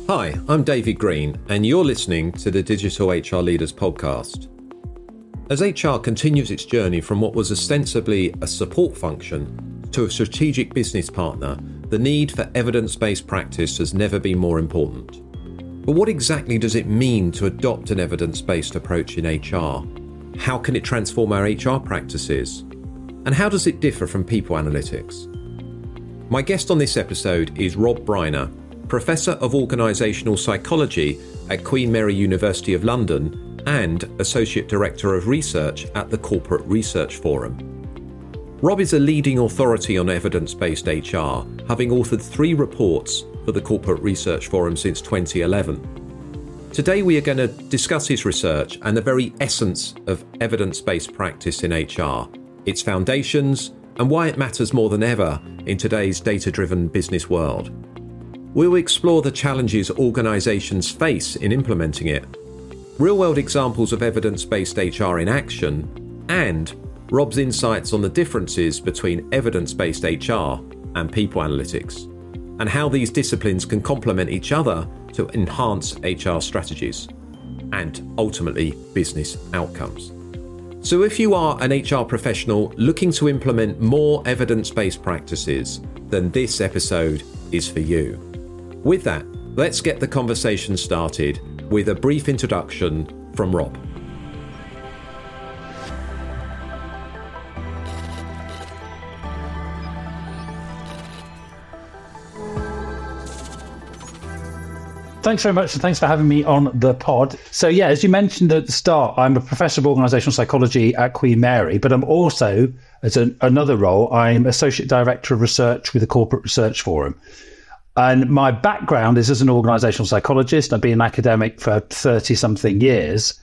Hi, I'm David Green, and you're listening to the Digital HR Leaders podcast. As HR continues its journey from what was ostensibly a support function to a strategic business partner, the need for evidence-based practice has never been more important. But what exactly does it mean to adopt an evidence-based approach in HR? How can it transform our HR practices? And how does it differ from people analytics? My guest on this episode is Rob Briner, Professor of Organisational Psychology at Queen Mary University of London and Associate Director of Research at the Corporate Research Forum. Rob is a leading authority on evidence-based HR, having authored 3 reports for the Corporate Research Forum since 2011. Today we are going to discuss his research and the very essence of evidence-based practice in HR, its foundations, and why it matters more than ever in today's data-driven business world. We'll explore the challenges organisations face in implementing it, real-world examples of evidence-based HR in action, and Rob's insights on the differences between evidence-based HR and people analytics, and how these disciplines can complement each other to enhance HR strategies and ultimately business outcomes. So if you are an HR professional looking to implement more evidence-based practices, then this episode is for you. With that, let's get the conversation started with a brief introduction from Rob. Thanks very much, and thanks for having me on the pod. So yeah, as you mentioned at the start, I'm a professor of organisational psychology at Queen Mary, but I'm also, as another role, I'm Associate Director of Research with the Corporate Research Forum. And my background is as an organisational psychologist. I've been an academic for 30-something years.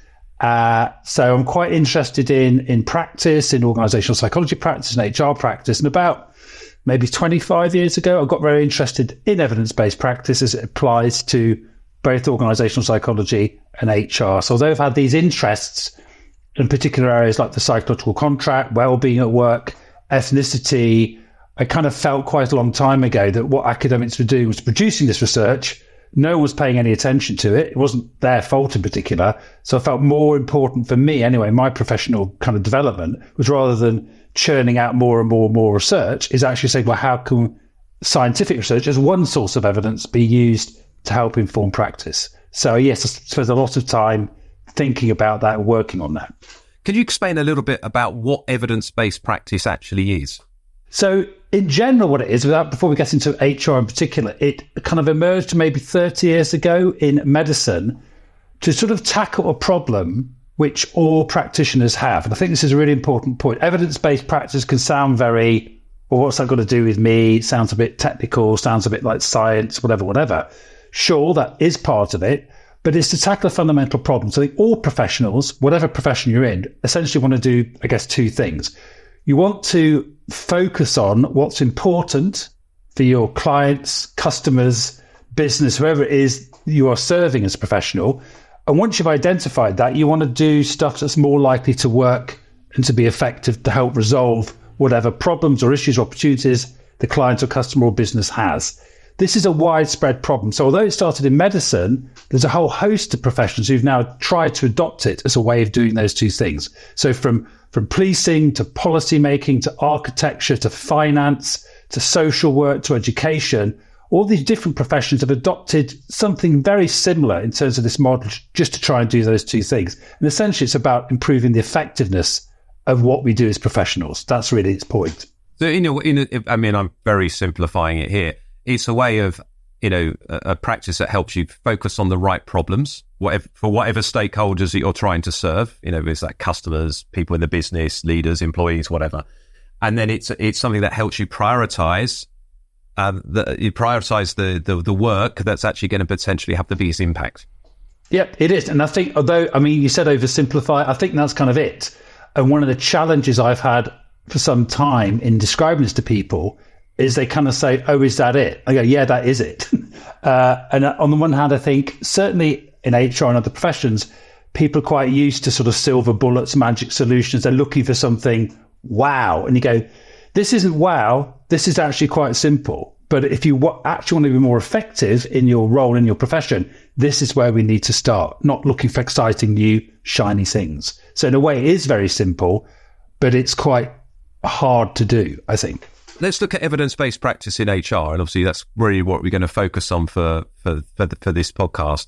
So I'm quite interested in practice, in organisational psychology practice and HR practice. And about maybe 25 years ago, I got very interested in evidence-based practice as it applies to both organisational psychology and HR. So although I've had these interests in particular areas like the psychological contract, well-being at work, ethnicity, I kind of felt quite a long time ago that what academics were doing was producing this research. No one was paying any attention to it. It wasn't their fault in particular. So I felt more important for me anyway, my professional kind of development was rather than churning out more and more research is actually saying, well, how can scientific research as one source of evidence be used to help inform practice? So yes, I spent a lot of time thinking about that and working on that. Can you explain a little bit about what evidence-based practice actually is? So in general, what it is, before we get into HR in particular, it kind of emerged maybe 30 years ago in medicine to sort of tackle a problem which all practitioners have. And I think this is a really important point. Evidence-based practice can sound very, well, what's that got to do with me? It sounds a bit technical, sounds a bit like science, whatever. Sure, that is part of it, but it's to tackle a fundamental problem. So I think all professionals, whatever profession you're in, essentially want to do, I guess, 2 things. You want to focus on what's important for your clients, customers, business, whoever it is you are serving as a professional. And once you've identified that, you want to do stuff that's more likely to work and to be effective to help resolve whatever problems or issues or opportunities the client or customer or business has. This is a widespread problem. So although it started in medicine, there's a whole host of professions who've now tried to adopt it as a way of doing those 2 things. So from policing to policy making to architecture to finance to social work to education, all these different professions have adopted something very similar in terms of this model just to try and do those 2 things. And essentially it's about improving the effectiveness of what we do as professionals. That's really its point. So, I'm very simplifying it here. It's a way of, a practice that helps you focus on the right problems, for whatever stakeholders that you're trying to serve. Is that customers, people in the business, leaders, employees, whatever. And then it's something that helps you prioritize the work that's actually going to potentially have the biggest impact. Yep, it is. And I think, you said oversimplify, I think that's kind of it. And one of the challenges I've had for some time in describing this to people is they kind of say, oh, is that it? I go, yeah, that is it. And on the one hand, I think certainly in HR and other professions, people are quite used to sort of silver bullets, magic solutions. They're looking for something wow. And you go, this isn't wow. This is actually quite simple. But if you actually want to be more effective in your role, in your profession, this is where we need to start, not looking for exciting, new, shiny things. So in a way, it is very simple, but it's quite hard to do, I think. Let's look at evidence-based practice in HR, and obviously that's really what we're going to focus on for this podcast.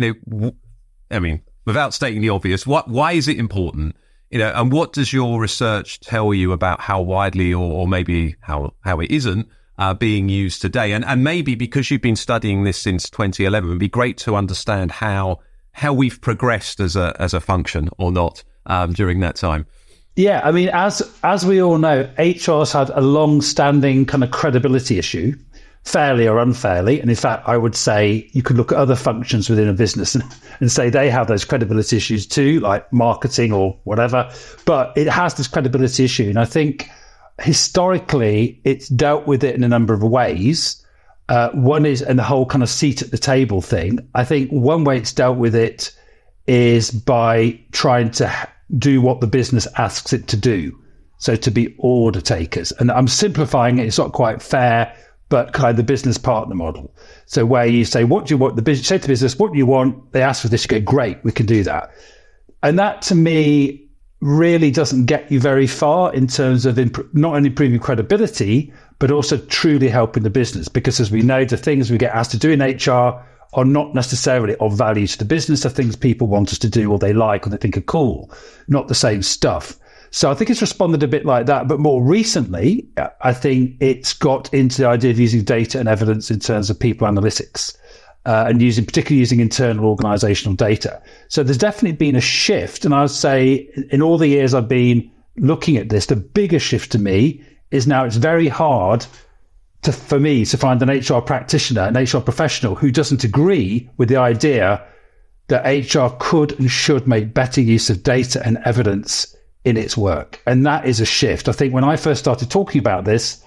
I mean, without stating the obvious, why is it important? And what does your research tell you about how widely or maybe how it isn't being used today? And maybe because you've been studying this since 2011, it'd be great to understand how we've progressed as a function or not during that time. Yeah, I mean, as we all know, HR's had a long-standing kind of credibility issue, fairly or unfairly. And in fact, I would say you could look at other functions within a business and say they have those credibility issues too, like marketing or whatever. But it has this credibility issue. And I think historically, it's dealt with it in a number of ways. One is in the whole kind of seat at the table thing. I think one way it's dealt with it is by trying to do what the business asks it to do. So to be order takers. And I'm simplifying it. It's not quite fair, but kind of the business partner model. So where you say, what do you want? The business, say to the business, what do you want? They ask for this. You go, great, we can do that. And that to me really doesn't get you very far in terms of not only improving credibility, but also truly helping the business. Because as we know, the things we get asked to do in HR are not necessarily of value to the business. They're things people want us to do or they like or they think are cool, not the same stuff. So I think it's responded a bit like that. But more recently, I think it's got into the idea of using data and evidence in terms of people analytics and particularly using internal organizational data. So there's definitely been a shift. And I would say in all the years I've been looking at this, the biggest shift to me is now it's very hard for me to find an HR practitioner, an HR professional who doesn't agree with the idea that HR could and should make better use of data and evidence in its work. And that is a shift. I think when I first started talking about this,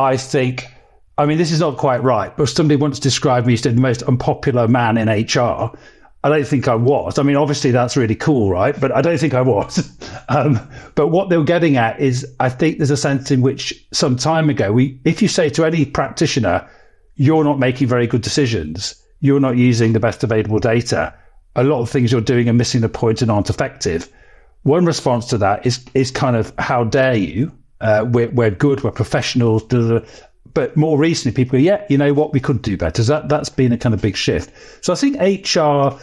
this is not quite right, but somebody once described me as the most unpopular man in HR. I don't think I was. I mean, obviously that's really cool, right? But I don't think I was. But what they were getting at is, I think there's a sense in which some time ago, if you say to any practitioner, you're not making very good decisions, you're not using the best available data, a lot of things you're doing are missing the point and aren't effective. One response to that is kind of, how dare you? We're good, we're professionals. But more recently, people go, yeah, you know what, we could do better. So that's been a kind of big shift. So I think HR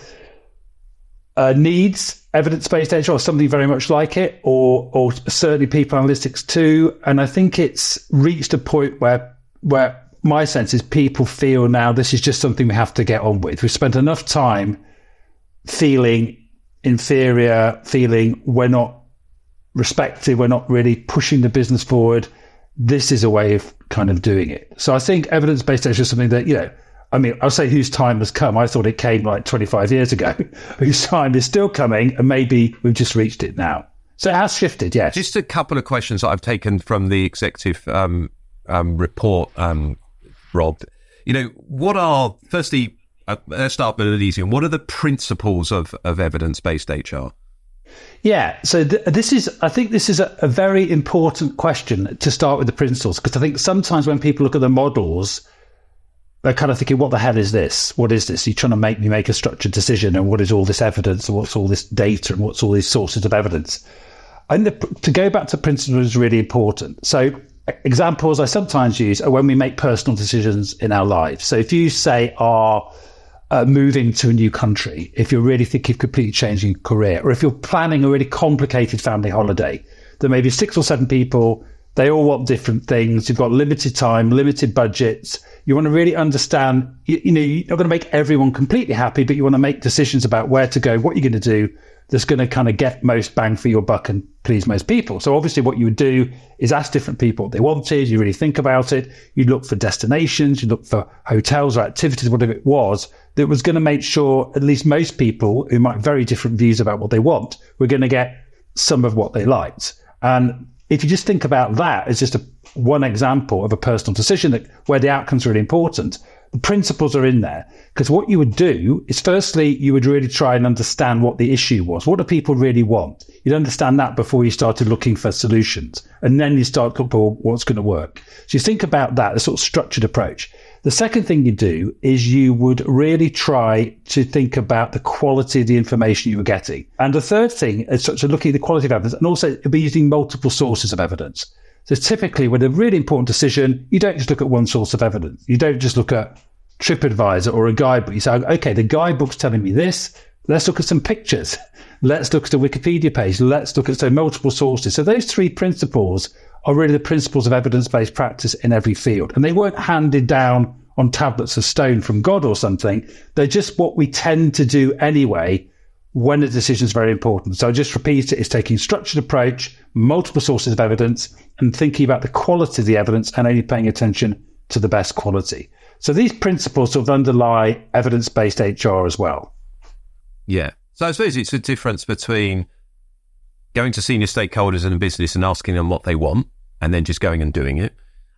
needs evidence-based HR, or something very much like it, or certainly people analytics too. And I think it's reached a point where my sense is people feel now this is just something we have to get on with. We've spent enough time feeling inferior, feeling we're not respected, we're not really pushing the business forward. This is a way of kind of doing it. So I think evidence-based data is something that, I'll say whose time has come. I thought it came like 25 years ago. Whose time is still coming, and maybe we've just reached it now. So it has shifted, yes. Just a couple of questions that I've taken from the executive report, Rob. Firstly, let's start with an easy one. What are the principles of evidence-based HR? Yeah, so I think this is a very important question to start with the principles, because I think sometimes when people look at the models, they're kind of thinking, what the hell is this? What is this? You're trying to make me make a structured decision, and what is all this evidence, and what's all this data, and what's all these sources of evidence? And to go back to principles is really important. So examples I sometimes use are when we make personal decisions in our lives. So if you say moving to a new country, if you're really thinking of completely changing your career, or if you're planning a really complicated family holiday, there may be 6 or 7 people, they all want different things, you've got limited time, limited budgets, you want to really understand, you're not going to make everyone completely happy, but you want to make decisions about where to go, what you're going to do, that's going to kind of get most bang for your buck and please most people. So obviously what you would do is ask different people what they wanted, you really think about it, you'd look for destinations, you'd look for hotels or activities, whatever it was, that was going to make sure at least most people who might have very different views about what they want were going to get some of what they liked. And if you just think about that as just one example of a personal decision where the outcome's really important, the principles are in there. Because what you would do is, firstly, you would really try and understand what the issue was. What do people really want? You'd understand that before you started looking for solutions. And then you start looking for what's going to work. So you think about that, a sort of structured approach. The second thing you do is you would really try to think about the quality of the information you were getting. And the third thing is to look at the quality of evidence, and also be using multiple sources of evidence. So typically, with a really important decision, you don't just look at one source of evidence. You don't just look at TripAdvisor or a guidebook. You say, okay, the guidebook's telling me this. Let's look at some pictures. Let's look at the Wikipedia page. Let's look at multiple sources. So those three principles are really the principles of evidence-based practice in every field. And they weren't handed down on tablets of stone from God or something. They're just what we tend to do anyway when a decision is very important. So I just repeat it, it's taking a structured approach, multiple sources of evidence, and thinking about the quality of the evidence and only paying attention to the best quality. So these principles sort of underlie evidence-based HR as well. Yeah. So I suppose it's a difference between going to senior stakeholders in a business and asking them what they want, and then just going and doing it.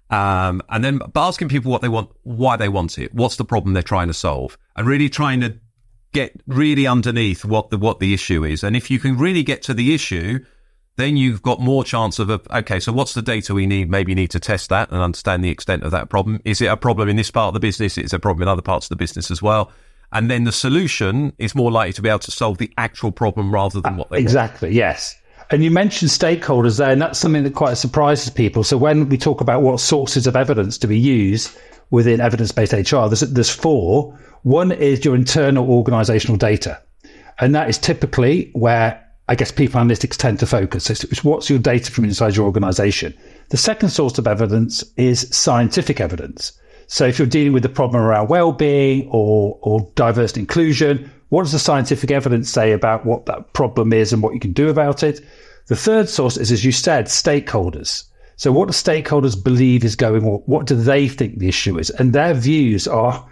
But asking people what they want, why they want it, what's the problem they're trying to solve, and really trying to get really underneath what the issue is. And if you can really get to the issue, then you've got more chance of, okay, so what's the data we need? Maybe you need to test that and understand the extent of that problem. Is it a problem in this part of the business? Is it a problem in other parts of the business as well? And then the solution is more likely to be able to solve the actual problem rather than what they want. Exactly, yes. And you mentioned stakeholders there, and that's something that quite surprises people. So when we talk about what sources of evidence do we use within evidence-based HR, there's four. One is your internal organizational data. And that is typically where, I guess, people analytics tend to focus. It's what's your data from inside your organization. The second source of evidence is scientific evidence. So if you're dealing with the problem around well-being or diversity inclusion, what does the scientific evidence say about what that problem is and what you can do about it? The third source is, as you said, stakeholders. So what do stakeholders believe is going on? What do they think the issue is? And their views are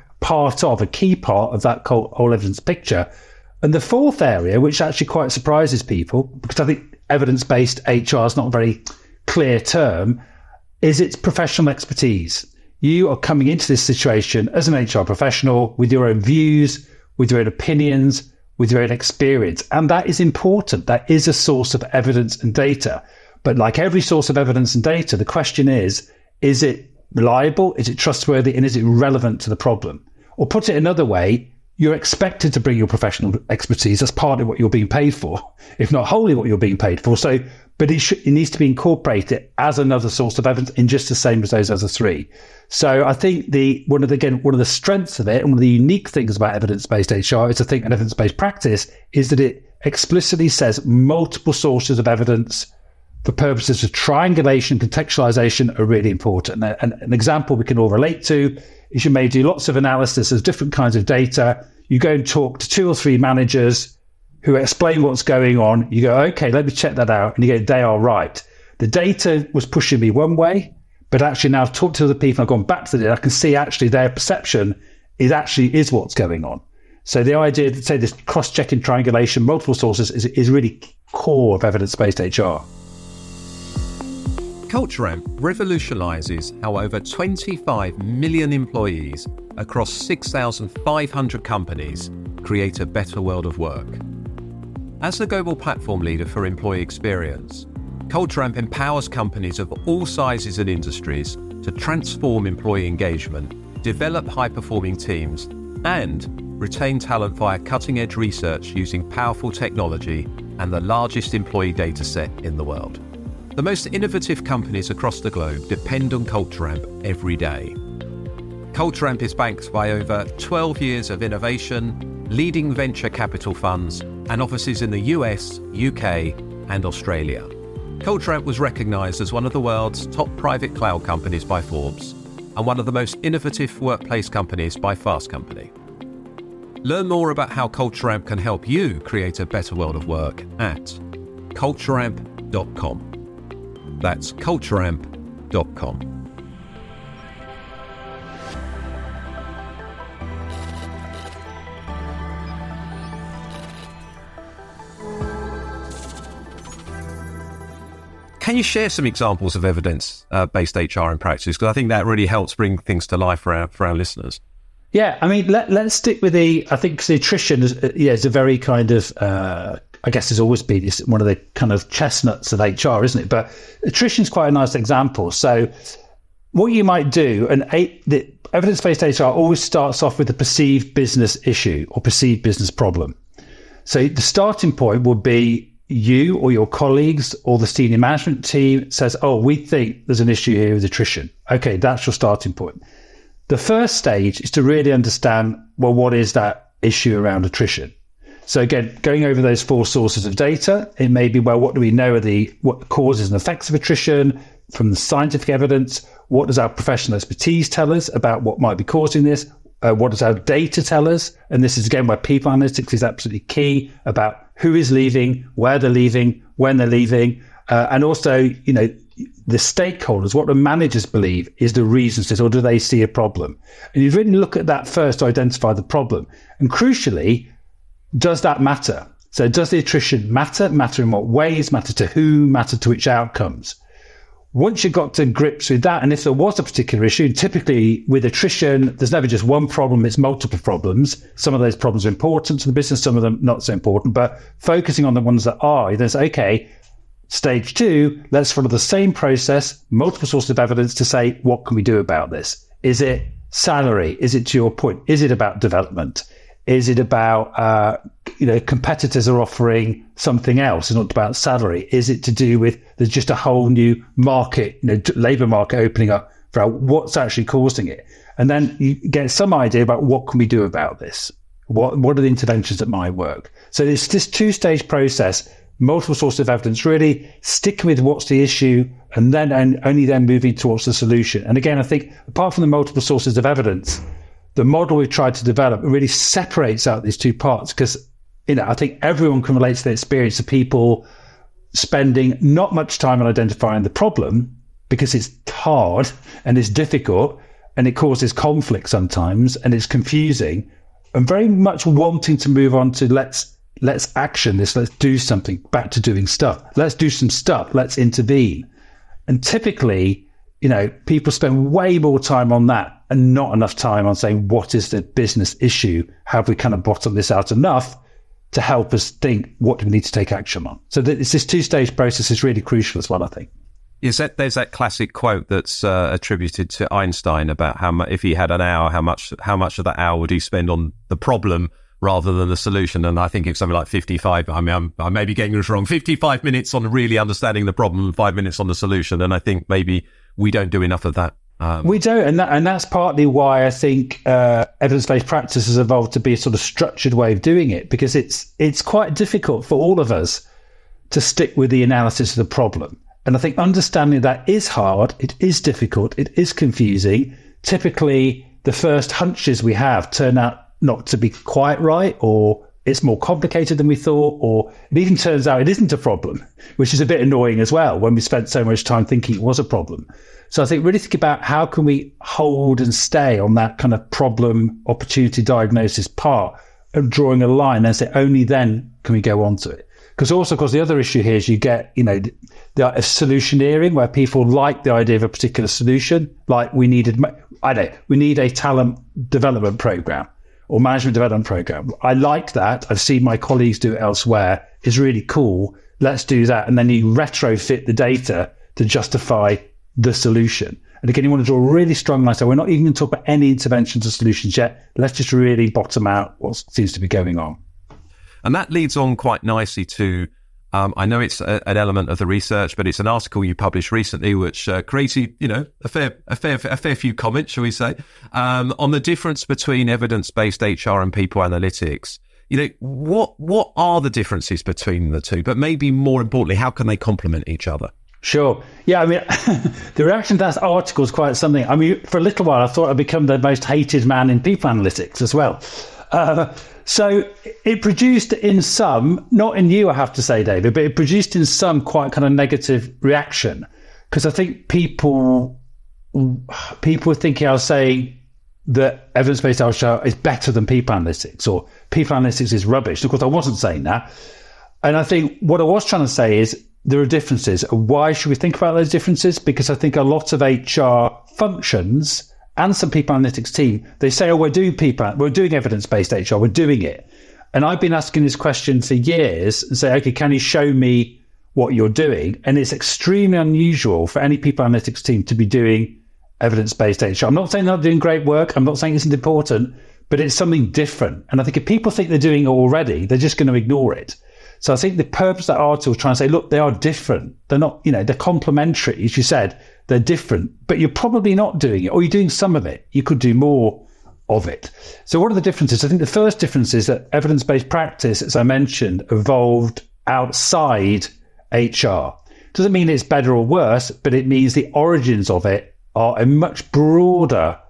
a key part of that whole evidence picture. And the fourth area, which actually quite surprises people, because I think evidence-based HR is not a very clear term, is its professional expertise. You are coming into this situation as an HR professional with your own views, with your own opinions, with your own experience. And that is important. That is a source of evidence and data. But like every source of evidence and data, the question is it reliable? Is it trustworthy? And is it relevant to the problem? Or put it another way, you're expected to bring your professional expertise as part of what you're being paid for, if not wholly what you're being paid for. So, but it needs to be incorporated as another source of evidence in just the same as those other three. So I think one of the strengths of it, and one of the unique things about evidence-based HR is, I think, an evidence-based practice is that it explicitly says multiple sources of evidence for purposes of triangulation, contextualization are really important. And an example we can all relate to is you may do lots of analysis of different kinds of data. You go and talk to 2 or 3 managers who explain what's going on. You go, okay, let me check that out. And you go, they are right. The data was pushing me one way, but actually now I've talked to other people, I've gone back to the data, I can see actually their perception is what's going on. So the idea to say this cross-checking triangulation, multiple sources is really core of evidence-based HR. CultureAmp revolutionises how over 25 million employees across 6,500 companies create a better world of work. As the global platform leader for employee experience, CultureAmp empowers companies of all sizes and industries to transform employee engagement, develop high-performing teams, and retain talent via cutting-edge research using powerful technology and the largest employee data set in the world. The most innovative companies across the globe depend on CultureAmp every day. CultureAmp is backed by over 12 years of innovation, leading venture capital funds, and offices in the US, UK, and Australia. CultureAmp was recognised as one of the world's top private cloud companies by Forbes and one of the most innovative workplace companies by Fast Company. Learn more about how CultureAmp can help you create a better world of work at cultureamp.com. That's cultureamp.com. Can you share some examples of evidence-based HR in practice? Because I think that really helps bring things to life for our listeners. Yeah, I mean, let's stick with I think the attrition is a very kind of, I guess has always been one of the kind of chestnuts of HR, isn't it? But attrition is quite a nice example. So what you might do, and evidence-based HR always starts off with a perceived business issue or perceived business problem. So the starting point would be you or your colleagues or the senior management team says, oh, we think there's an issue here with attrition. Okay, that's your starting point. The first stage is to really understand, well, what is that issue around attrition? So again, going over those 4 sources of data, it may be, well, what do we know are what the causes and effects of attrition from the scientific evidence? What does our professional expertise tell us about what might be causing this? What does our data tell us? And this is again where people analytics is absolutely key about who is leaving, where they're leaving, when they're leaving, and also, the stakeholders, what the managers believe is the reasons for this, or do they see a problem? And you really look at that first to identify the problem. And crucially, does that matter? So does the attrition matter? Matter in what ways? Matter to who? Matter to which outcomes? Once you got to grips with that, and if there was a particular issue, typically with attrition, there's never just one problem, it's multiple problems. Some of those problems are important to the business, some of them not so important, but focusing on the ones that are, there's, okay, stage 2, let's follow the same process, multiple sources of evidence to say, what can we do about this? Is it salary? Is it, to your point, is it about development? Is it about, competitors are offering something else? It's not about salary. Is it to do with there's just a whole new market, labour market opening up for what's actually causing it? And then you get some idea about what can we do about this? What are the interventions that might work? So it's this 2-stage process, multiple sources of evidence, really sticking with what's the issue and then and only then moving towards the solution. And again, I think apart from the multiple sources of evidence, the model we've tried to develop really separates out these 2 parts because, I think everyone can relate to the experience of people spending not much time on identifying the problem because it's hard and it's difficult and it causes conflict sometimes and it's confusing and very much wanting to move on to let's action this, let's do something, back to doing stuff. Let's do some stuff, let's intervene. And typically, people spend way more time on that and not enough time on saying, what is the business issue? Have we kind of bottomed this out enough to help us think, what do we need to take action on? So it's this 2-stage process is really crucial as well, I think. Yes, there's that classic quote that's attributed to Einstein about how much, if he had an hour, how much of that hour would he spend on the problem rather than the solution? And I think it's something like 55. I mean, I may be getting this wrong. 55 minutes on really understanding the problem and 5 minutes on the solution. And I think maybe we don't do enough of that. We don't, and that's partly why I think evidence-based practice has evolved to be a sort of structured way of doing it, because it's quite difficult for all of us to stick with the analysis of the problem. And I think understanding that is hard, it is difficult, it is confusing. Typically, the first hunches we have turn out not to be quite right, or it's more complicated than we thought, or it even turns out it isn't a problem, which is a bit annoying as well when we spent so much time thinking it was a problem. So I think really think about how can we hold and stay on that kind of problem opportunity diagnosis part and drawing a line and say only then can we go on to it. Because also, of course, the other issue here is you get, the solutioneering where people like the idea of a particular solution, like we need a talent development program or management development program. I like that. I've seen my colleagues do it elsewhere. It's really cool. Let's do that. And then you retrofit the data to justify the solution. And again, you want to draw a really strong line. So we're not even going to talk about any interventions or solutions yet. Let's just really bottom out what seems to be going on. And that leads on quite nicely to, I know it's an element of the research, but it's an article you published recently, which created, a fair few comments, shall we say, on the difference between evidence-based HR and people analytics. What are the differences between the two? But maybe more importantly, how can they complement each other? Sure. Yeah, I mean, the reaction to that article is quite something. I mean, for a little while, I thought I'd become the most hated man in people analytics as well. So it produced in some, not in you, I have to say, David, but it produced in some quite kind of negative reaction. Because I think people were thinking I was saying that evidence-based HR is better than people analytics, or people analytics is rubbish. Of course, I wasn't saying that. And I think what I was trying to say is, there are differences. Why should we think about those differences? Because I think a lot of HR functions and some people analytics team, they say, we're doing evidence-based HR, we're doing it. And I've been asking this question for years and say, okay, can you show me what you're doing? And it's extremely unusual for any people analytics team to be doing evidence-based HR. I'm not saying they're not doing great work. I'm not saying it isn't important, but it's something different. And I think if people think they're doing it already, they're just going to ignore it. So I think the purpose of that article is trying to say, look, they are different. They're not, they're complementary. As you said, they're different, but you're probably not doing it, or you're doing some of it. You could do more of it. So what are the differences? I think the first difference is that evidence-based practice, as I mentioned, evolved outside HR. Doesn't mean it's better or worse, but it means the origins of it are a much broader,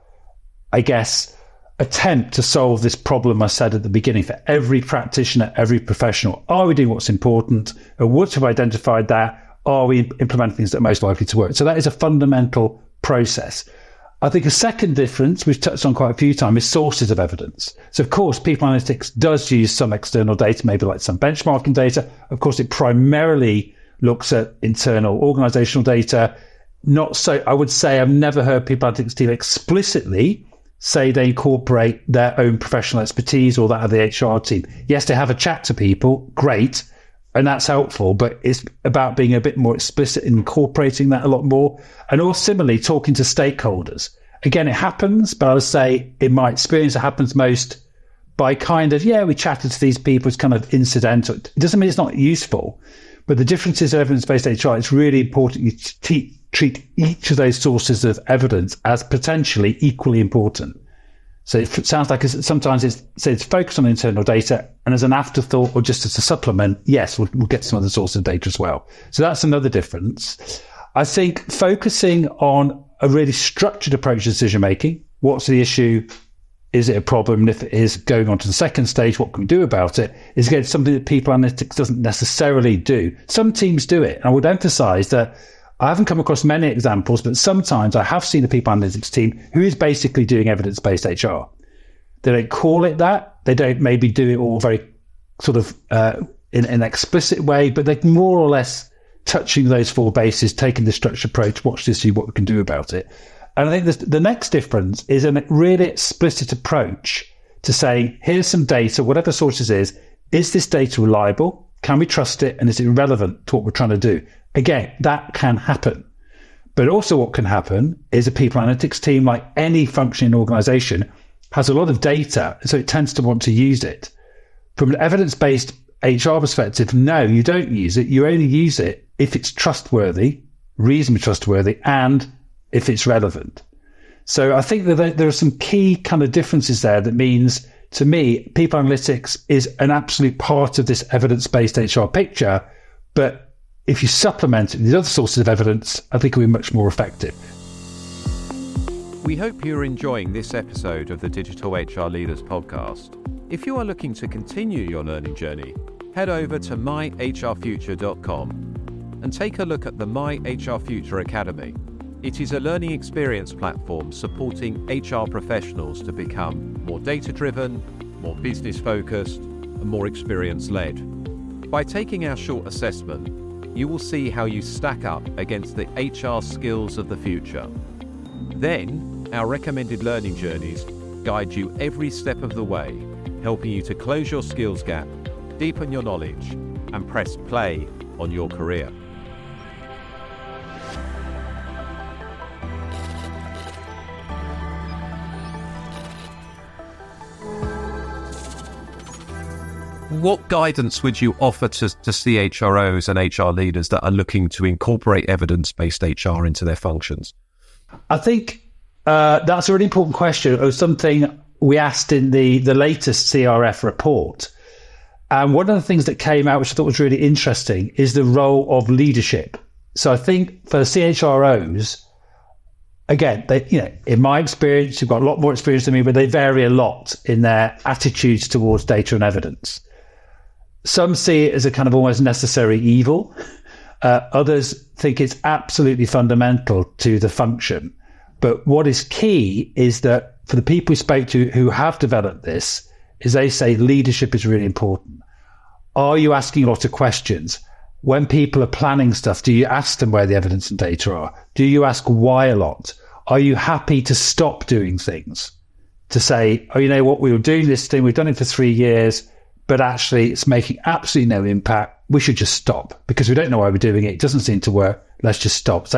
I guess, attempt to solve this problem I said at the beginning for every practitioner, every professional. Are we doing what's important? And once we've identified that, are we implementing things that are most likely to work? So that is a fundamental process. I think a second difference, we've touched on quite a few times, is sources of evidence. So, of course, People Analytics does use some external data, maybe like some benchmarking data. Of course, it primarily looks at internal organizational data. Not so, I would say I've never heard People Analytics team explicitly say they incorporate their own professional expertise or that of the HR team. Yes, they have a chat to people, great, and that's helpful, but it's about being a bit more explicit in incorporating that a lot more. And also similarly, talking to stakeholders. Again, it happens, but I would say in my experience, it happens most by kind of, we chatted to these people, it's kind of incidental. It doesn't mean it's not useful, but the difference is evidence-based HR, it's really important you treat each of those sources of evidence as potentially equally important. So it sounds like sometimes it's focused on internal data, and as an afterthought or just as a supplement, yes, we'll get some other sources of data as well. So that's another difference. I think focusing on a really structured approach to decision making. What's the issue? Is it a problem? And if it is, going on to the second stage, what can we do about it? Is again something that People Analytics doesn't necessarily do. Some teams do it. And I would emphasize that I haven't come across many examples, but sometimes I have seen a People Analytics team who is basically doing evidence-based HR. They don't call it that. They don't maybe do it all very sort of in an explicit way, but they're more or less touching those four bases, taking the structured approach, watch to see what we can do about it. And I think the next difference is a really explicit approach to saying, here's some data, whatever sources is this data reliable? Can we trust it? And is it relevant to what we're trying to do? Again, that can happen. But also what can happen is a People Analytics team, like any functioning organization, has a lot of data, so it tends to want to use it. From an evidence-based HR perspective, no, you don't use it. You only use it if it's trustworthy, reasonably trustworthy, and if it's relevant. So I think that there are some key kind of differences there that means, to me, People Analytics is an absolute part of this evidence-based HR picture, but if you supplement it with other sources of evidence, I think it'll be much more effective. We hope you're enjoying this episode of the Digital HR Leaders podcast. If you are looking to continue your learning journey, head over to myhrfuture.com and take a look at the My HR Future Academy. It is a learning experience platform supporting HR professionals to become more data-driven, more business-focused, and more experience-led. By taking our short assessment, you will see how you stack up against the HR skills of the future. Then, our recommended learning journeys guide you every step of the way, helping you to close your skills gap, deepen your knowledge, and press play on your career. What guidance would you offer to CHROs and HR leaders that are looking to incorporate evidence-based HR into their functions? I think that's a really important question. It was something we asked in the latest CRF report. And one of the things that came out, which I thought was really interesting, is the role of leadership. So I think for CHROs, again, in my experience, you've got a lot more experience than me, but they vary a lot in their attitudes towards data and evidence. Some see it as a kind of almost necessary evil. Others think it's absolutely fundamental to the function. But what is key is that for the people we spoke to who have developed this, is they say leadership is really important. Are you asking a lot of questions? When people are planning stuff, do you ask them where the evidence and data are? Do you ask why a lot? Are you happy to stop doing things? To say, oh, you know what, we were doing this thing, we've done it for 3 years, but actually it's making absolutely no impact. We should just stop because we don't know why we're doing it. It doesn't seem to work. Let's just stop. So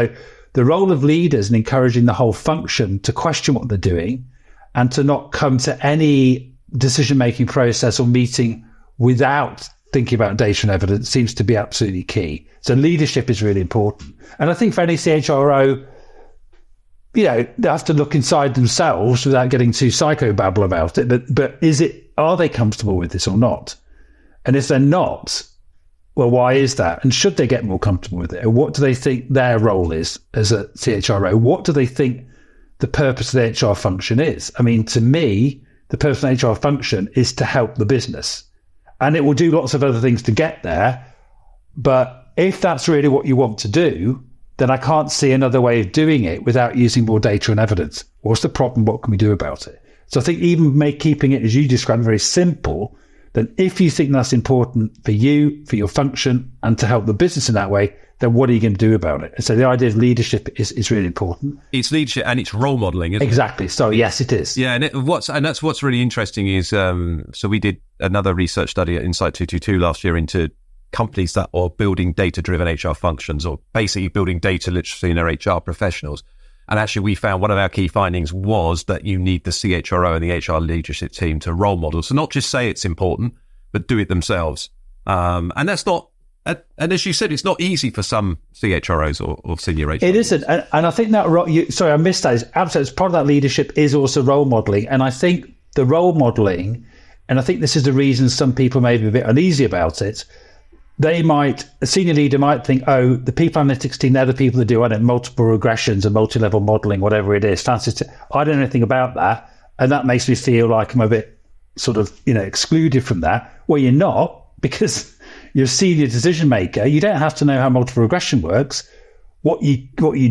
the role of leaders in encouraging the whole function to question what they're doing and to not come to any decision-making process or meeting without thinking about data and evidence seems to be absolutely key. So leadership is really important. And I think for any CHRO, they have to look inside themselves without getting too psychobabble about it. But are they comfortable with this or not? And if they're not, well, why is that? And should they get more comfortable with it? And what do they think their role is as a CHRO? What do they think the purpose of the HR function is? I mean, to me, the purpose of the HR function is to help the business. And it will do lots of other things to get there. But if that's really what you want to do, then I can't see another way of doing it without using more data and evidence. What's the problem? What can we do about it? So I think even keeping it, as you described, very simple, then if you think that's important for you, for your function, and to help the business in that way, then what are you going to do about it? And so the idea of leadership is really important. It's leadership and it's role modelling, isn't it? Exactly. So yes, it is. Yeah, and that's what's really interesting is, so we did another research study at Insight 222 last year into companies that are building data-driven HR functions or basically building data literacy in their HR professionals. And actually, we found one of our key findings was that you need the CHRO and the HR leadership team to role model. So not just say it's important, but do it themselves. And that's not, and as you said, it's not easy for some CHROs or senior HR. It isn't. And I think that, I missed that. Absolutely, part of that leadership is also role modeling. And I think the role modeling, and I think this is the reason some people may be a bit uneasy about it, a senior leader might think, oh, the people analytics team, they're the people that do, multiple regressions and multi-level modeling, whatever it is. I don't know anything about that. And that makes me feel like I'm a bit sort of, excluded from that. Well, you're not, because you're a senior decision maker. You don't have to know how multiple regression works. What you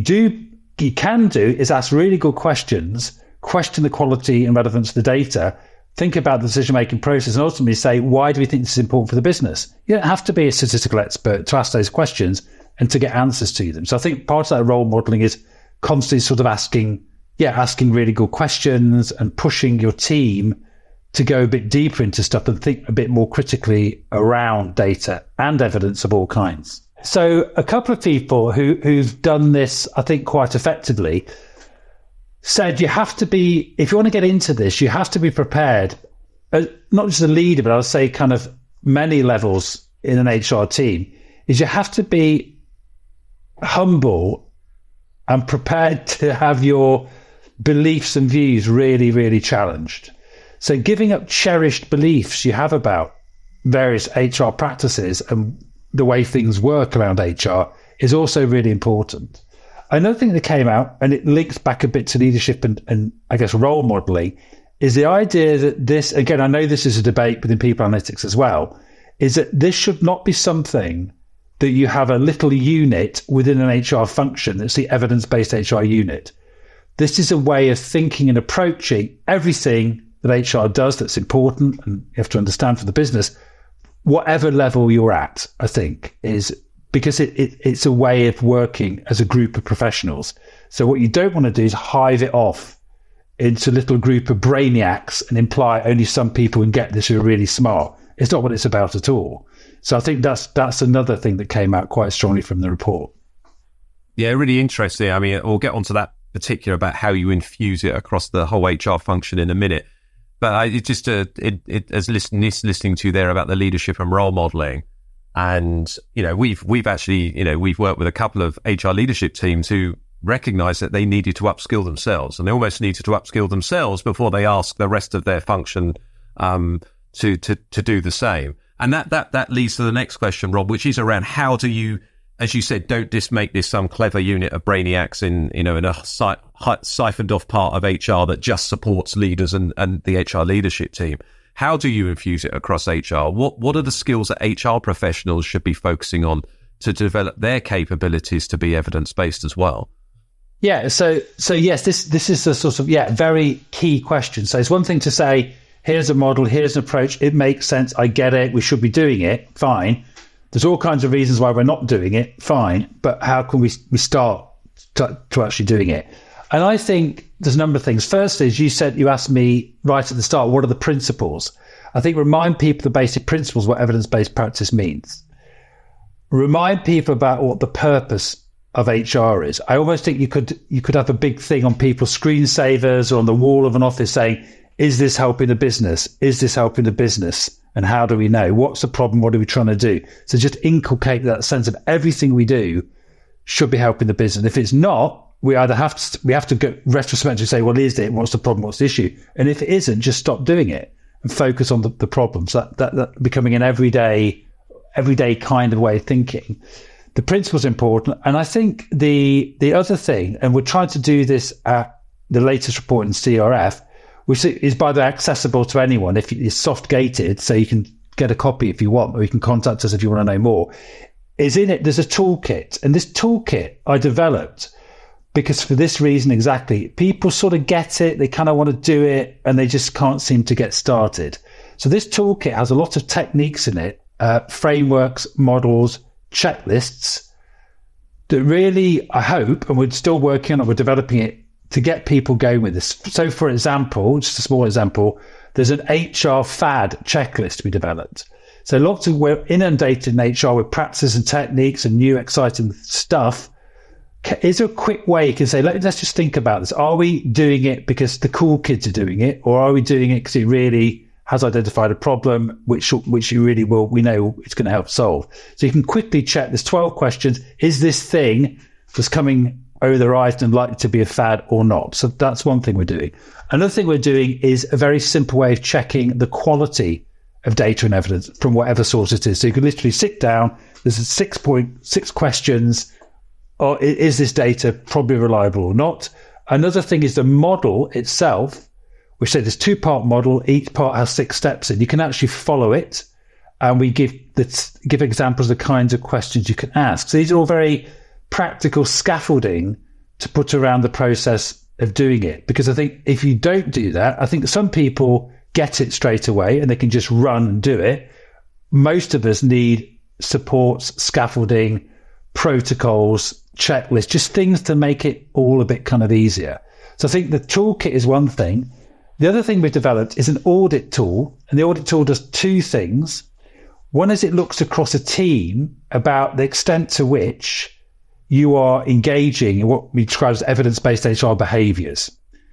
can do is ask really good questions, question the quality and relevance of the data, think about the decision-making process, and ultimately say, why do we think this is important for the business? You don't have to be a statistical expert to ask those questions and to get answers to them. So I think part of that role modeling is constantly sort of asking really good questions and pushing your team to go a bit deeper into stuff and think a bit more critically around data and evidence of all kinds. So a couple of people who've done this, I think, quite effectively said you have to be, if you want to get into this, you have to be prepared, not just a leader, but I would say kind of many levels in an HR team, is you have to be humble and prepared to have your beliefs and views really, really challenged. So giving up cherished beliefs you have about various HR practices and the way things work around HR is also really important. Another thing that came out, and it links back a bit to leadership and I guess role modeling, is the idea that this, again, I know this is a debate within people analytics as well, is that this should not be something that you have a little unit within an HR function that's the evidence-based HR unit. This is a way of thinking and approaching everything that HR does that's important and you have to understand for the business, whatever level you're at, I think, is because it's a way of working as a group of professionals. So what you don't want to do is hive it off into a little group of brainiacs and imply only some people can get this who are really smart. It's not what it's about at all. So I think that's another thing that came out quite strongly from the report. Yeah, really interesting. I mean, we'll get onto that particular about how you infuse it across the whole HR function in a minute. But it just, as listening to you there about the leadership and role modeling, and, we've actually, we've worked with a couple of HR leadership teams who recognized that they needed to upskill themselves, and they almost needed to upskill themselves before they ask the rest of their function to do the same. And that leads to the next question, Rob, which is around how do you, as you said, don't just make this some clever unit of brainiacs in a siphoned off part of HR that just supports leaders and the HR leadership team. How do you infuse it across HR? What are the skills that HR professionals should be focusing on to develop their capabilities to be evidence-based as well? Yeah, so yes, this is a sort of, very key question. So it's one thing to say, here's a model, here's an approach, it makes sense, I get it, we should be doing it, fine. There's all kinds of reasons why we're not doing it, fine, but how can we start to actually doing it? And I think there's a number of things. First is, you asked me right at the start, what are the principles? I think remind people the basic principles, what evidence-based practice means. Remind people about what the purpose of HR is. I almost think you could have a big thing on people's screensavers or on the wall of an office saying, is this helping the business? Is this helping the business? And how do we know? What's the problem? What are we trying to do? So just inculcate that sense of everything we do should be helping the business. If it's not, we either have to go retrospectively say, well, is it? What's the problem? What's the issue? And if it isn't, just stop doing it and focus on the problems. That becoming an everyday kind of way of thinking. The principle's important. And I think the other thing, and we're trying to do this at the latest report in CRF, which is, by the way, accessible to anyone. If it's soft gated, so you can get a copy if you want, or you can contact us if you want to know more, is in it, there's a toolkit. And this toolkit I developed because for this reason exactly, people sort of get it, they kind of want to do it, and they just can't seem to get started. So this toolkit has a lot of techniques in it, frameworks, models, checklists that really, I hope, and we're still working on it, we're developing it to get people going with this. So for example, just a small example, there's an HR fad checklist we developed. So we're inundated in HR with practices and techniques and new exciting stuff. Is there a quick way you can say, let's just think about this. Are we doing it because the cool kids are doing it, or are we doing it because it really has identified a problem which you really we know it's going to help solve? So you can quickly check. There's 12 questions. Is this thing that's coming over the horizon and likely to be a fad or not? So that's one thing we're doing. Another thing we're doing is a very simple way of checking the quality of data and evidence from whatever source it is. So you can literally sit down. There's 6 questions. Or is this data probably reliable or not? Another thing is the model itself. We say there's 2-part model. Each part has 6 steps in. You can actually follow it, and we give examples of the kinds of questions you can ask. So these are all very practical scaffolding to put around the process of doing it. Because I think if you don't do that, I think some people get it straight away and they can just run and do it. Most of us need supports, scaffolding, protocols, checklists, just things to make it all a bit kind of easier. So I think the toolkit is one thing. The other thing we've developed is an audit tool, and the audit tool does 2 things. One is it looks across a team about the extent to which you are engaging in what we describe as evidence-based HR behaviours.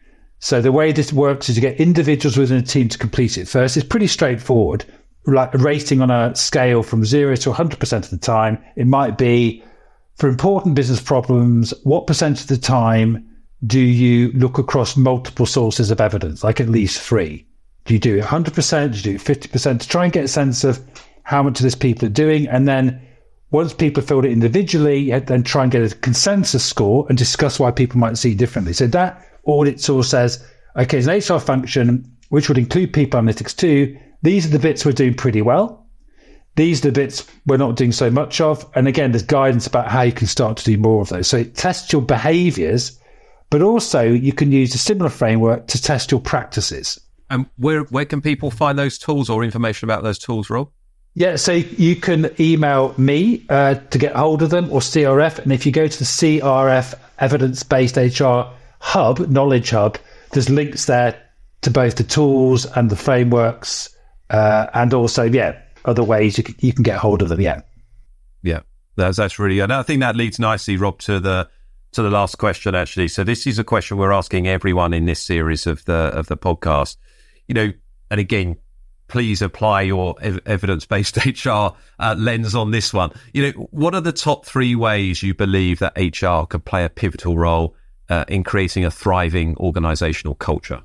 So the way this works is you get individuals within a team to complete it first. It's pretty straightforward, like a rating on a scale from 0 to 100% of the time. It might be, for important business problems, what percent of the time do you look across multiple sources of evidence, like at least 3? Do you do it 100%? Do you do it 50%? To try and get a sense of how much of this people are doing. And then once people filled it individually, then try and get a consensus score and discuss why people might see it differently. So that audit tool says, okay, as an HR function, which would include people analytics too, these are the bits we're doing pretty well. These are the bits we're not doing so much of. And again, there's guidance about how you can start to do more of those. So it tests your behaviors, but also you can use a similar framework to test your practices. And where can people find those tools or information about those tools, Rob? Yeah, so you can email me to get hold of them, or CRF. And if you go to the CRF Evidence-Based HR Hub, Knowledge Hub, there's links there to both the tools and the frameworks, and also, other ways you can get hold of them. Yeah, that's really good. And I think that leads nicely, Rob, to the last question, actually. So this is a question we're asking everyone in this series of the podcast. And again, please apply your evidence-based HR lens on this one. What are the top 3 ways you believe that HR could play a pivotal role in creating a thriving organizational culture?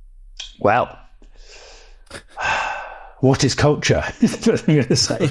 Well, what is culture? That's what I'm going to say.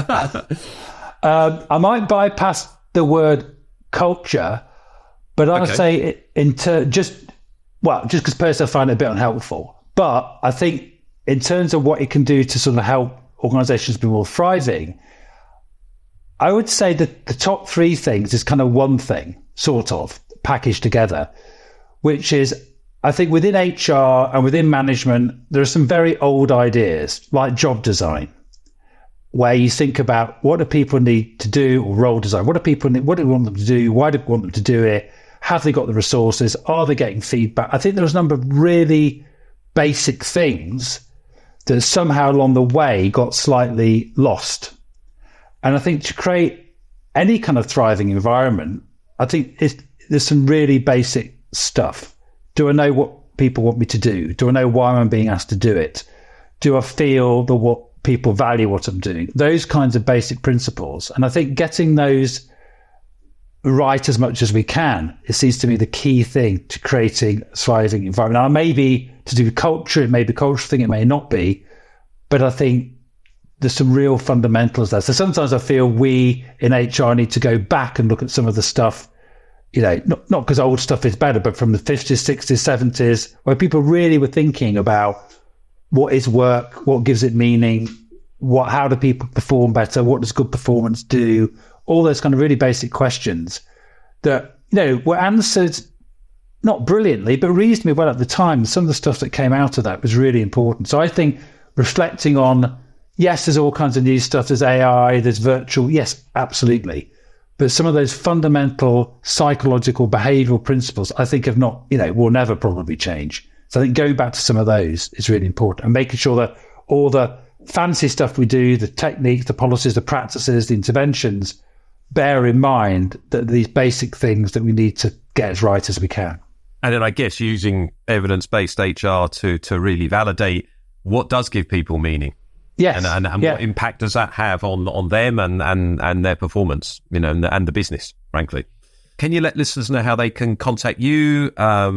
I might bypass the word culture, but I would say just because personally I find it a bit unhelpful. But I think in terms of what it can do to sort of help organizations be more thriving, I would say that the top 3 things is kind of one thing, sort of, packaged together, which is, I think within HR and within management, there are some very old ideas, like job design, where you think about what do people need to do, or role design. What do people need? What do we want them to do? Why do we want them to do it? Have they got the resources? Are they getting feedback? I think there's a number of really basic things that somehow along the way got slightly lost. And I think to create any kind of thriving environment, I think there's some really basic stuff. Do I know what people want me to do? Do I know why I'm being asked to do it? Do I feel that what people value what I'm doing? Those kinds of basic principles. And I think getting those right as much as we can, it seems to me the key thing to creating a thriving environment. Now, maybe to do with culture, it may be a cultural thing, it may not be, but I think there's some real fundamentals there. So sometimes I feel we in HR need to go back and look at some of the stuff, not because old stuff is better, but from the 50s, 60s, 70s, where people really were thinking about what is work, what gives it meaning, how do people perform better, what does good performance do, all those kind of really basic questions that, were answered not brilliantly, but reasonably well at the time. Some of the stuff that came out of that was really important. So I think reflecting on, yes, there's all kinds of new stuff, there's AI, there's virtual, yes, absolutely. But some of those fundamental psychological behavioral principles, I think will never probably change. So I think going back to some of those is really important, and making sure that all the fancy stuff we do, the techniques, the policies, the practices, the interventions, bear in mind that these basic things that we need to get as right as we can. And then I guess using evidence-based HR to really validate what does give people meaning. Yes. And what impact does that have on them and their performance, and the business, frankly. Can you let listeners know how they can contact you,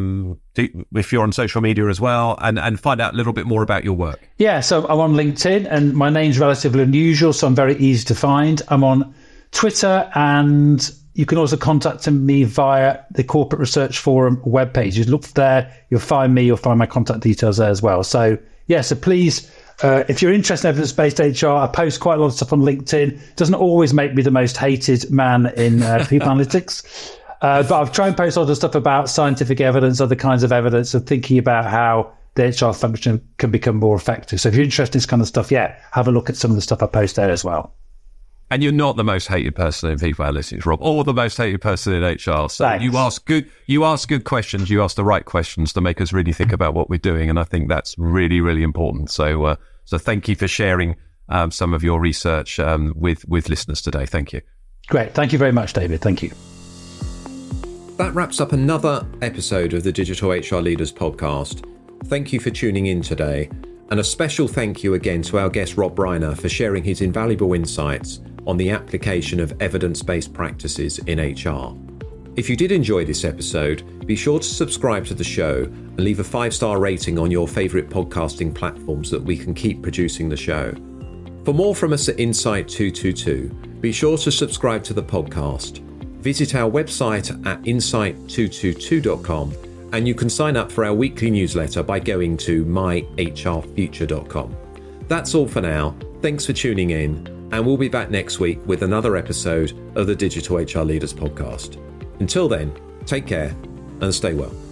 if you're on social media as well, and find out a little bit more about your work? Yeah, so I'm on LinkedIn, and my name's relatively unusual, so I'm very easy to find. I'm on Twitter, and you can also contact me via the Corporate Research Forum webpage. You look there, you'll find me, you'll find my contact details there as well. So please, if you're interested in evidence-based HR, I post quite a lot of stuff on LinkedIn. Doesn't always make me the most hated man in people analytics. But I've tried and post a lot of stuff about scientific evidence, other kinds of evidence, and thinking about how the HR function can become more effective. So if you're interested in this kind of stuff, have a look at some of the stuff I post there as well. And you're not the most hated person in people analytics, Rob, or the most hated person in HR. So Thanks. you ask good questions, you ask the right questions to make us really think about what we're doing, and I think that's really, really important. So thank you for sharing some of your research with listeners today. Thank you. Great. Thank you very much, David. Thank you. That wraps up another episode of the Digital HR Leaders podcast. Thank you for tuning in today, and a special thank you again to our guest Rob Reiner for sharing his invaluable insights on the application of evidence-based practices in HR. If you did enjoy this episode, be sure to subscribe to the show and leave a 5-star rating on your favourite podcasting platforms so that we can keep producing the show. For more from us at Insight 222, be sure to subscribe to the podcast. Visit our website at insight222.com, and you can sign up for our weekly newsletter by going to myhrfuture.com. That's all for now. Thanks for tuning in, and we'll be back next week with another episode of the Digital HR Leaders podcast. Until then, take care and stay well.